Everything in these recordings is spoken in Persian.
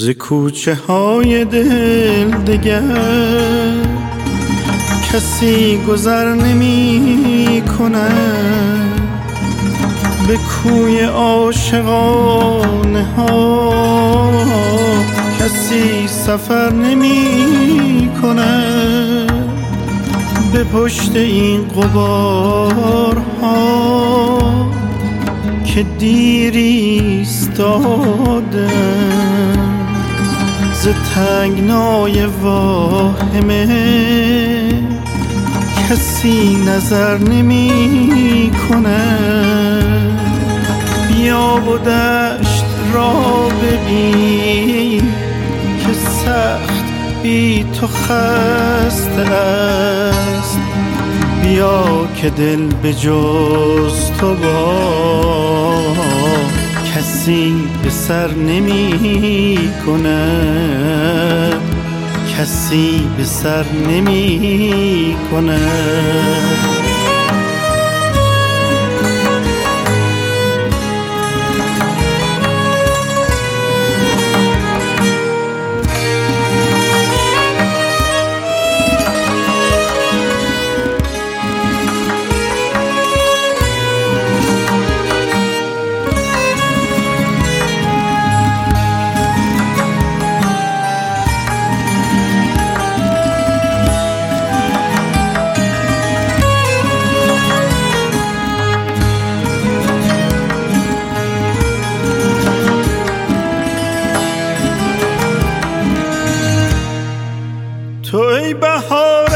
ز کوچه های دل دگر کسی گذر نمی کند، به کوی عاشقانه ها کسی سفر نمی کند، به پشت این غبارها که دیر ایستادم، ز تنگنای واهمه کسی نظر نمی کند. بیا و دشت را ببین که سخت بی تو خسته است، بیا که دل به جز تو با کسی به سر نمی کند، کسی به سر نمی کند. تو ای بهار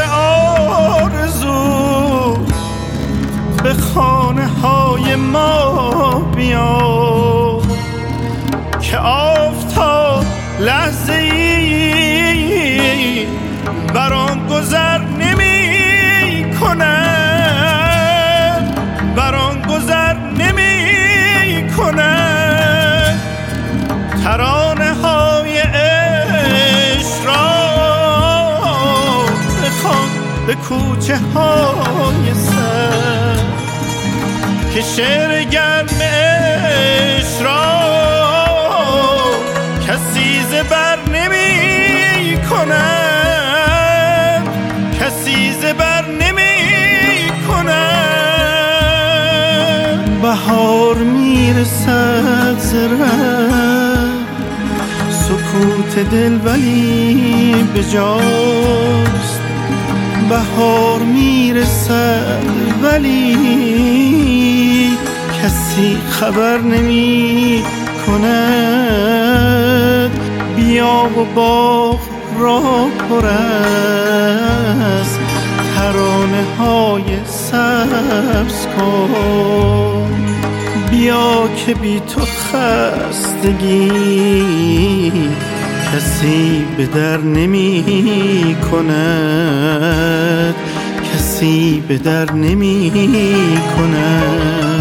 آرزو به خانه های ما بیا، که آفتاب لحظه ای بر آن گذر نمی کند، بر آن گذر نمی کند. ترانه های عشق را به کوچه های سر، که شعر گرم عشق را کسی زبر نمی کند، کسی زبر نمی کند. بهار میرسد ز ره، سکوت دل ولی بجاست، بهار میرسد ولی کسی خبر نمی کند. بیا و باغ را پر از ترانه های سبز کن، بیا که بی تو خستگی کسی به در نمی کند، کسی به در نمی کند.